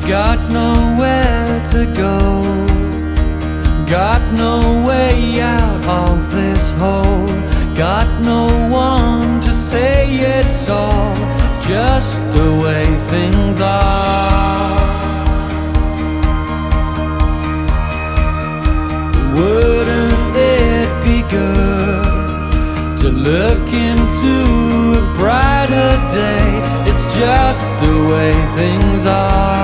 got nowhere to go, got no way out of this hole, got no one to say it's all just the way things are. Wouldn't it be good to look into a brighter day? It's just the way things are.